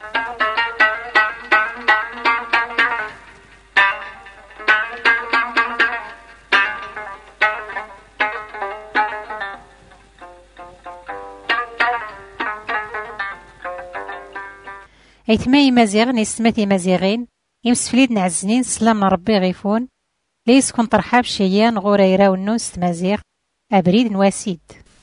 أيتماي مزيغ نيستماتي مزيغين يمسفليد نعزنين سلام ربي غيفون ليس كون ترحاب شيان غوريرا ونوس مزيغ أبريد نواسيد.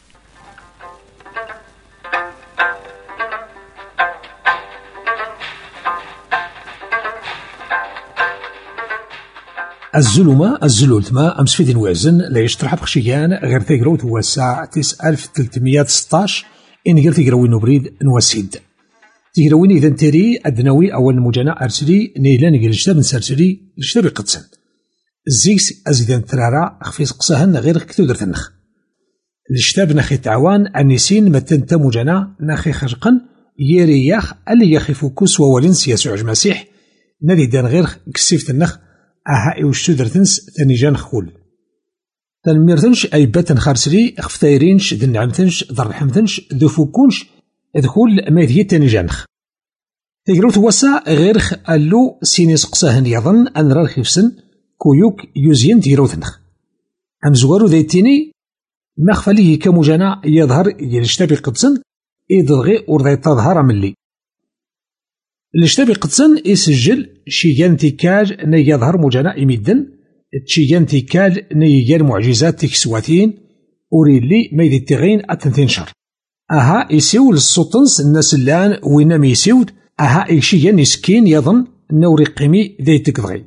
الزلمة الزلولتما أمس في دين وازن لا يشترح بخشيان غير تيقروت هو الساعة 9316 إن غير تيقروين نبريد نواسيد تيقروين إذا تيري أدنوي أول مجانا أرسلي نيلان يجلجتا من سرسلي لجتا بقدسن الزيكس أزيدان ترارا أخفيس قصاهن غير كتو درت النخ الشتاب نخي تعوان أنيسين متنتا مجانا نخي خرقن يرياخ اللي يخيفو كوس وولنس يسوع المسيح نادي دان غير كسيفت النخ أها إوشتو درتنس تانيجان خول تنميرتنش أي باتن خارسلي اختايرينش دن نعمتنش ضرحمتنش ذو فوكونش ادخول ما يدهي تانيجانخ تيقروت وسا غير ألو سينيس قصاهن يظن أن راه خفسن كويوك يوزين تيروتنخ أم زوارو ذيتيني مخفليه كمجانا يظهر يلشتبي قدسن إدغي ورضي تظهر ملي الاشتبي قدسن يسجل شيان تيكال ني يظهر مجانا إميدن تشيان تيكال ني يجال معجزات تكسواتين وريلي ما يدي تغين أتنتنشر أها يسيول السلطنس الناس اللان وينام يسيود أها يشيان يسكين يظن نوري قيمي ذي تكضغي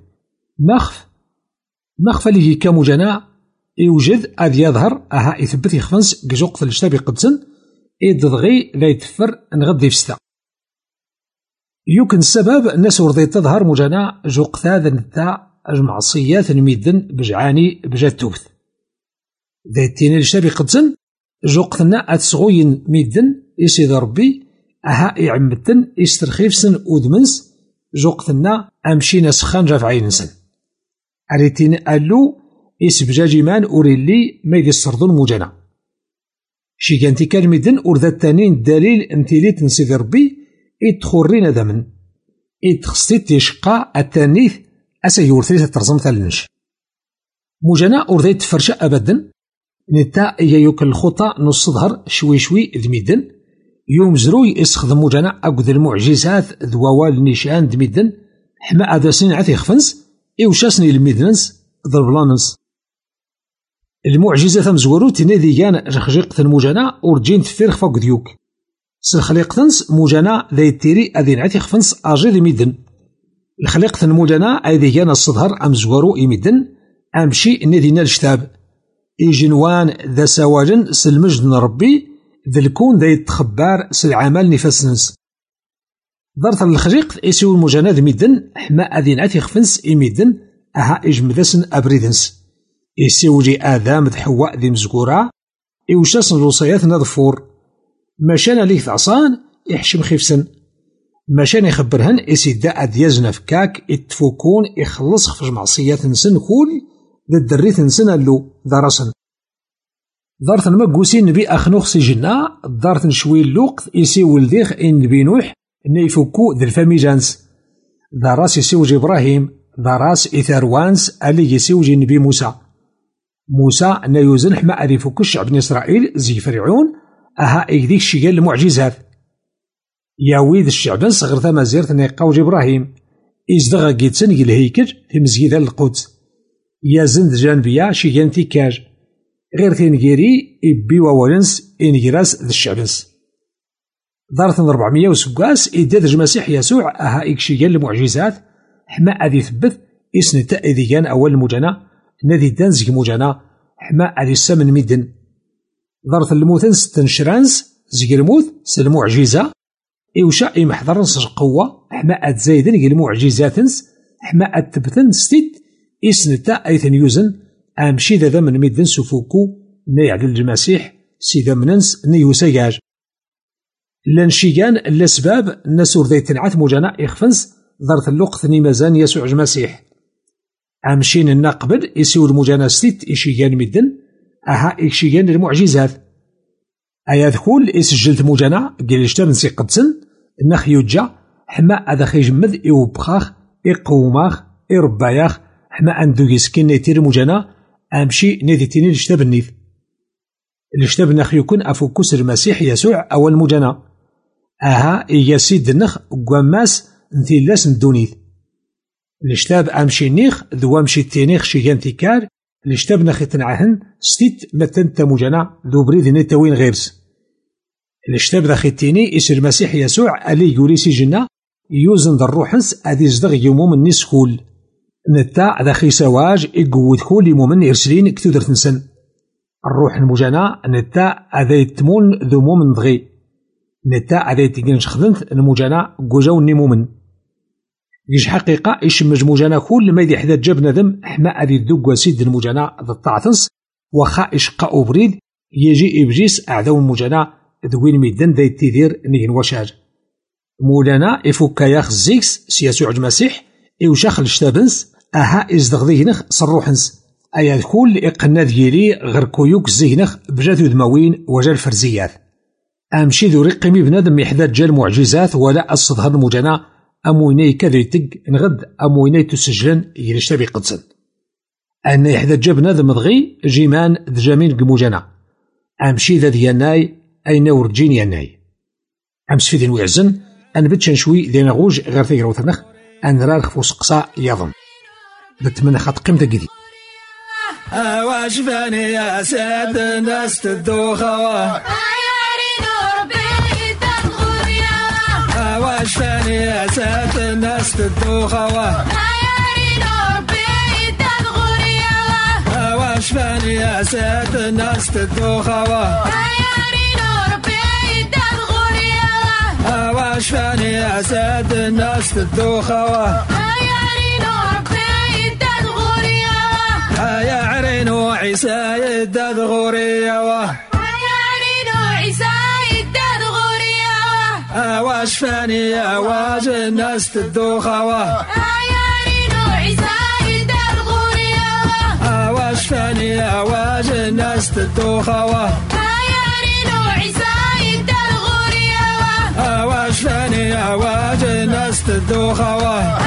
مخف ليه كمجانا يوجد أذ يظهر أها يثبت يخفنس قزوق الاشتبي قدسن إدغي ذي تفر نغدي فستا يمكن السبب الناس ورضي تظهر مجانا جوق ثاذ نتا المعصيات الميدن بجعاني بجاتوبث ذي التين الاشتبي قدسن جوق ثنا أتسغوين ميدن يسيد ربي أها يعمدن يسترخيفسن أودمنس جوق ثنا أمشينا سخان جاف عينسن أريتين ألو يسبجاجي مان أوريلي ما يدي السردون مجانا شي كانتي كالميدن أورذا التانين دليل انتيلي تنسيد ربي إدخورين دمن إدخستيت يشقى التانيث أسا يورثيث الترزم ثالنش مجانا أورذي تفرشا أبدا نتا إيا يوكل الخطى نص ظهر شوي شوي دميدن يوم زروي إسخذ مجانا أقد المعجزات ذوال نيشان دميدن حما أداسين عثي خفنس إوشاسني الميدنس ضربلانس المعجزات مزورو تنادي كان رخجيق المجانا ورجين تفيرخ فوق ديوك سلخليق ثنس مجانا ذي التيري أذين عثي خفنس أجير ميدن الخليق المجانا أذي كان الصدهر أمزورو إميدن أمشي نادينا الشتاب إيجنوان ذا سواجن سلمجد ربي ذا الكون ذا يتخبار سلعمال نفسنس ضرط الخريق إيسيو المجانا ذا ميدن حما أذين عثي خفنس إميدن أها إجمدسن أبريدنس إيسيو جي آدم ذا حواء ذي مزقورا إيوشاسن الوصيات نظفور ماشان ليه ثعصان يحشم خفسن ماشان يخبرهن إسيدا أديازنا فكاك اتفوكون يخلص خفج معصيات نسن كول ذا الدريث نسن اللو درسن دارت المقوسين نبي أخنوخ سجنا دارت نشوي اللوق يسيو الذيخ إن نبي نوح إن يفكو ذا الفاميجانس ذا راس يسيوجي إبراهيم ذا راس إثاروانس اللي يسيوجي نبي موسى نيوزن حما أذي فكو الشعب بن إسرائيل زي فرعون أها إيديك شيال المعجزات ياويد الشعب صغر ثما زيرت نيقاوج إبراهيم إزدغا جيتسن الهيكل في مسجد القدس يا زند جانبيا شيان تيكاج غير تنجيري إبي وولنس إنجراس ذا الشعبنس دارت 400 وسكاس إداد المسيح يسوع أها إكشيال المعجزات حما أذي ثبت إسنتا إذي كان أول مجانا نادي دانزك مجانا حما أذي السمن ميدن دارت الموتنس تنشرانس زيك الموت سلمعجزة إوشا إمحضرنس القوة حما أتزايدن المعجزاتنس حما أتبتن ستيت إسنتا أيثن يوزن أمشي ذا من ميدن سفوكو نيعد المسيح سيدا مننس نيوسياج لانشيغان الأسباب الناس ذي تنعت مجانا إخفنس ضرت اللقط مازان يسوع المسيح أمشين النقبل يسيو المجانا ستيت إشيغان ميدن أها إشيغان المعجزات أيا ذكول إسجلت مجانا قيل اشتر نسي قدسن النخ يوجا حما هذا خيجمد إوبخاخ إقوماخ إرباياخ حما عندو يسكن نيتير مجانا أمشي نيديتيني الشتاب النيث الشتاب نخ يكون أفوكوس المسيح يسوع أو المجانا أها إيا سيد النخ قواماس نتيلاس ندونيث الشتاب أمشي نيخ ذو أمشي تينيخ شيغان تيكار الشتاب نخ يتنعهن ستيت متن تموجانا ذو بريد نتاوين غيرس الشتاب ذا خيتيني إسر المسيح يسوع ألي يوريسي جنة يوزن در روحنس أدي زدغ يوموم النيس خول نتا ذا خي سواج إقوذ خول يومومن إرسلين كتودر تنسن الروح المجانا نتا أذا يتمون ذو مومن دغي نتا أذا يتقنش خذنت المجانا قوجاو النمومن يج حقيقة إشمج مجانا كل ما يدي حدا جاب ندم حما أذي الدق وسيد المجانا ذا الطاعتنس وخا إشقاء بريد يجي إبجيس أعداو المجانا ذوين ميدان ذا يتيذير نيهن وشاج مولانا إفوكا ياخ زيكس سياسو عج مسيح إوشاخ الشتابنس أها إزدغذينخ صروحنس أيا الكل إقنا ديالي غير كويوك زينخ بجاثو دماوين وجا الفرزيات أمشي ذو رقمي بنادم يحداد جا المعجزات ولا الصدهر المجانا أمويني كذا يتق نغد أمويني تسجلن يلشتابي قدسن أن يحداد جا بنادم دغي جيمان دجامين قموجانا أمشي ذا ديالناي أين ورجين ياناي أمس في دين ويعزن أن بتشن شوي ذي نغوج غير ثيغر وثنخ أن رارخ فوس قصا يظن بتمنى خط قيمة جديد واش فاني يا ساد الناس تدوخوا واش فاني يا ساد الناس تدوخوا واش فاني يا ساد الناس تدوخوا واش فاني يا ساد الناس تدوخوا يا عرينو عيسى يداد غوريا يا عرينو عيسى يداد غوريا واش فاني يا واج الناس تدوخوا يا عرينو عيسى يداد غوريا واش فاني يا واج الناس تدوخوا يا عرينو عيسى يداد غوريا واش فاني يا واج الناس تدوخوا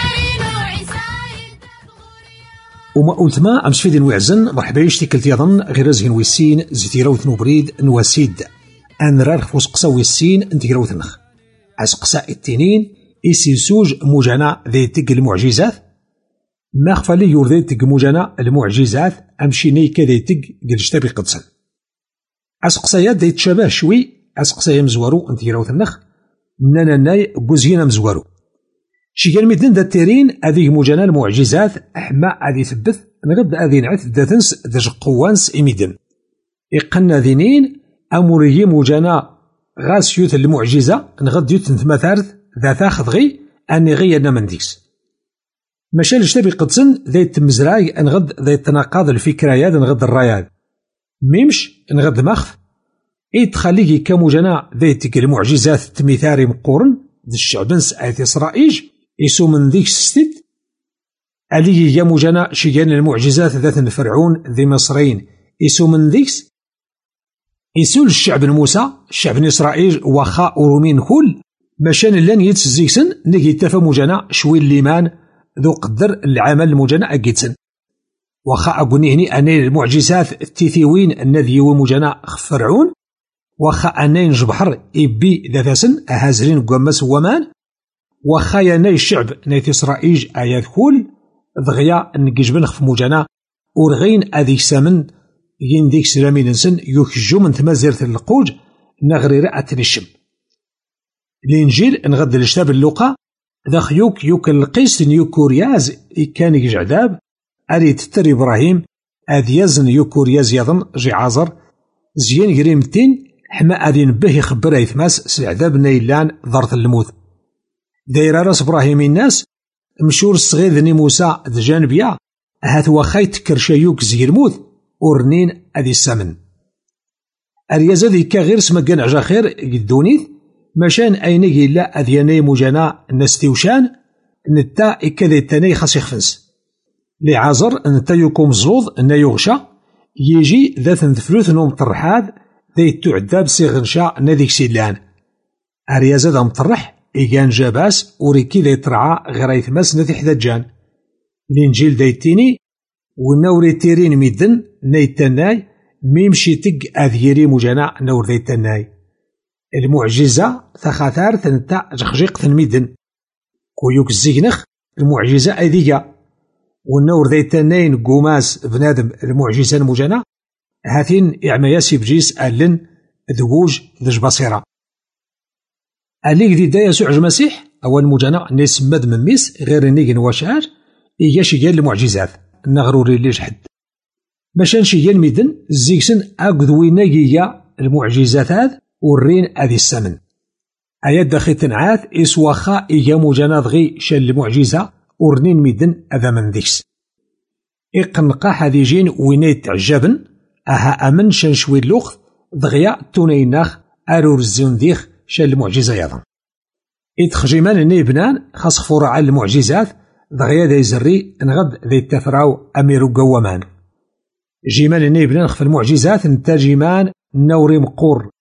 وما قلت ما أمس في دين وعزن مرحبا يشتكلت يظن غير زين ويسين زيتيرا وثنو بريد نواسيد أن رارخ فوس قصا ويسين انتقرا وثنخ عس قصا التنين إسي سوج مجانا ذي تق المعجزات ما خفى لي يور ذي تق مجانا المعجزات أمشي نيكا ذي تق قلشتابي قدسن عس قصايات ذي تشابه شوي عس قصايا مزوارو انتقرا وثنخ نانا ناي قوزينا مزوارو شي كان ميدن ذا التيرين هذه مجانا المعجزات أحما هذه ثبت نغد هذه نعت ذاتنس ذا قوانس إميدن إقنا ذينين أموري مجانا غاس يوث المعجزة نغد يوث نثمثارث ذا تاخذ غي أني غي أنا من ديكس مشال اشتبي قدسن ذا التمزراي نغد ذا التناقض الفكريات نغد الرايات ميمش نغد مخف تخليكي كمجانا ذا تلك المعجزات التمثاري مقورن ذا الشعبنس آية إسرائيل يسو من ذيك ستيت علي يا مجانا شيئان المعجزات ذات فرعون ذي مصرين يسو من ذيكس يسو الشعب الموسى الشعب إسرائيل وخا أورومين كل مشان لن يتسزيكسن نجي تفا مجانا شوي الليمان ذو قدر العمل مجانا أجيتسن وخا أقولني هني أني المعجزات التيثيوين النذي ومجانا فرعون وخا أني نجبحر إبي ذاتسن أهازرين قمس ومان وخايا ناي الشعب نايت إسرائيل آيات كل ضغيا نجيجبن خف مجانا ورغين أذي سامن ينديك سلامي ننسن يخجو من تمازيرة القوج نغري رأة الشم الإنجيل نغد الشتاب اللقاء ذا خيوك يوك القيس يوكورياز كان يجعذاب أري تتر إبراهيم أذيازن يوكورياز يظن جعازر زيان قريمتين حما أذين به يخبر يثماس سعذاب نيلان ضرط الموت داير راس إبراهيم الناس مشور الصغير ذني موسى ذا جانبيا هات وخاي تكرشايوك زي الموت ورنين أذي السمن أرياز ذي كغير سمكان عجا خير يدونيث مشان أيني لا أذياني مجانا نستيوشان نتا إكذا التاني خاص يخفنس لعازر نتا يكون مزلوظ أن يغشى يجي ذات ثلث نوم طرحاد ذي تعدى بصيغ نشاء نذيك سيلان أرياز ذا مطرح إيجان جاباس وريكي ذي ترعى غرايث ماسنا حداجان الإنجيل دايتيني ونوري تيرين ميدن نيتناي ميمشي تق أذيري مجانا نور دايتناي المعجزة ثخاثار ثنتا جخجيق ثنميدن كويوك الزينخ المعجزة أذيجا والنور دايتناي نقوماس بنادم المعجزة المجانا هاتين إعمياسي بجيس ألن ذووج ذج بصيرة أليك دي دا يسوع المسيح أول مجانا نسمد من ميس غير نيجن وشعر إيجاشي قال المعجزات نغروري ليش حد ماشان شي الميدن زيكسن أقذوي ناقيا المعجزات هذ ورين أذي السمن أياد داخل تنعاث إسواخا إيجا مجانا ضغي شال المعجزة ورنين ميدن أذا من ذيكس إقنقا هذي جين وينيت عجبن أها أمن شان شوي اللوخ ضغيا تونيناخ أرور الزنديخ شال المعجزة يضن إتخجيمان نيبنان خاص فورا على المعجزات ضغيا ذي زري نغد ذي التفراو أميرو قوامان جيمان نيبنان خف المعجزات نتاجيمان نوري مقور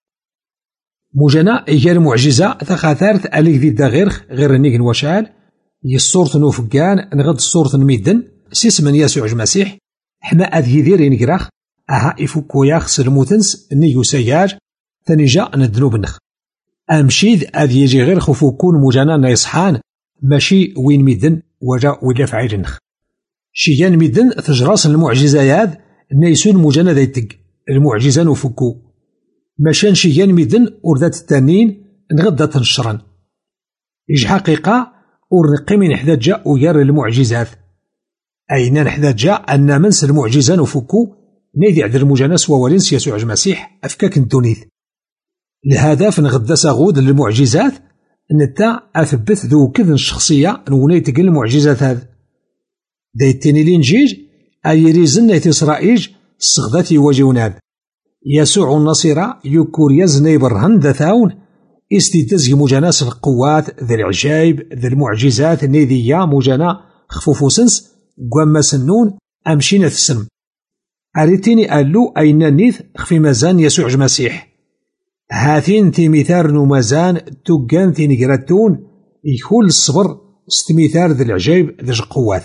مجانا إيجا المعجزة ثخاثارت أليك ذي داغيرخ غير نيجن وشال يصورت نوفقان نغد الصورة ميدن سيس من يسوع المسيح حما أذي ذير نقراخ أها إفوكو ياخس الموتنس نيو سياج ثانيجا ندنو بنخ أمشيد أذي يجي غير خفوكون مجانا نيصحان ماشي وين ميدن وجا ولا فعيل نخ شيان ميدن تجراس المعجزة ياد نيسون مجانا ذيتق المعجزة نوفكو ماشان شيان ميدن وردات التانين نغدا تنشرن إيج حقيقة ورنقي من حداجة ويار المعجزات أين نحداجة أن منس المعجزة نوفكو نيدي عدر المجانس وولنس يسوع المسيح أفكاك الدونيث لهذا فنغدا ساغود للمعجزات نتا أثبت ذو كذن الشخصية نونيتق المعجزات هذا دايتيني الإنجيل أيريزن نيت إسرائيل الصغدات يواجهوناد يسوع النصيرة يكور يزني برهن ذا ثاون استيتزي مجاناس القوات ذي العجائب ذي المعجزات نيديا مجانا خفوفو سنس قوام سنون أمشينا السلم أريتيني ألو أين نيث خفي مزان يسوع المسيح هاثين تيميثار نمازان توقان تينيقراتون يكون الصبر استميثار ذي العجائب ذي القوات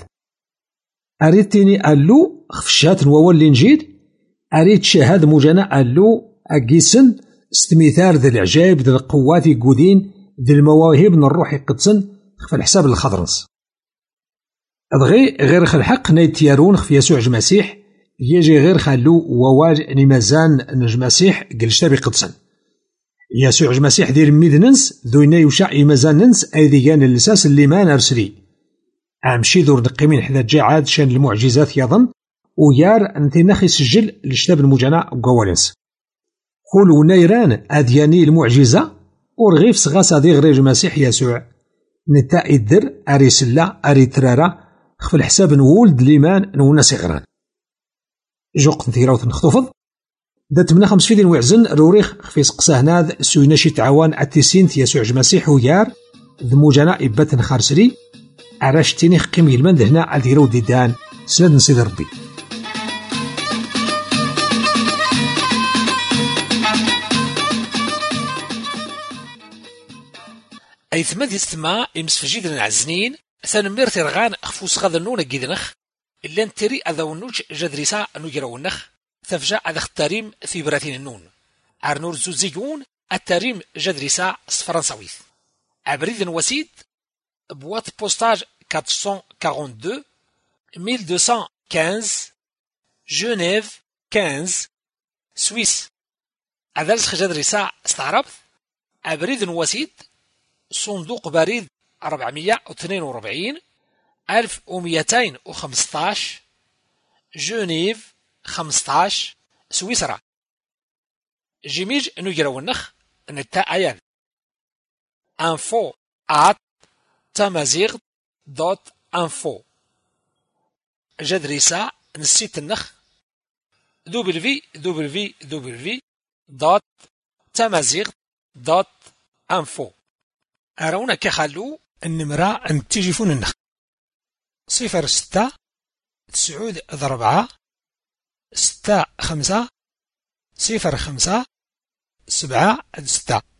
أريتيني ألو خفشات نوول الإنجيل أريد شهاد مجانا ألو أقيسن استميثار ذي العجائب ذي القوات يقودين ذي المواهب من الروح يقدسن في الحساب الخضرنس أضغي غير الحق نيتيارون في يسوع المسيح يجي غير خلو وواج نمازان نجمسيح قلشتا بقدسن يسوع المسيح دير ميدننس ذوينا يوشع يمازان ننس أيدي كان اللساس اللي ما نرسلي أمشي ذور نقيمين حدا جاعاد شان المعجزات يظن ويار انتي نخي سجل لشتاب المجانا وقوالنس خولو نيران أدياني المعجزة ورغيف صغاس دي غريج المسيح يسوع نتا إدر أري سلا أري ترارا خف الحساب نولد ليمان نونا صغران جوق نثيراوث نخطفض دات منا 5 فيدين وعزن روريخ خفي سقسا هناد سوينا شي تعوان أتيسين يسوع المسيح ويار ذموجانا إبات خارسري أراشتيني خقيم يلمان دهنا عالديرو ديدان سند نسيد ربي أيثما دي ستما إمسفجيد العزنين ثانمير ترغان خفوس غادا نونا جيدنخ إلا نتري أذا ونوج جدريسا نجرا ونخ ثفجا أذا اختاريم في براتين النون عرنور زوزيجون التاريم جدريسا فرنساويث عبريد وسيد بوات بوستاج 442 1215 جنيف 15 سويس أذلس جدريسا استعربت عبريد وسيد صندوق بريد 442 1215 جنيف 15 سويسرا جيميج نجرا ونخ نتا أيان info@tamazigh.info جدريسا نسيت النخ www.tamazigh.info أرونا كخلو النمرة أن تجيفون النخ 06 9 6 5 0 5 7 6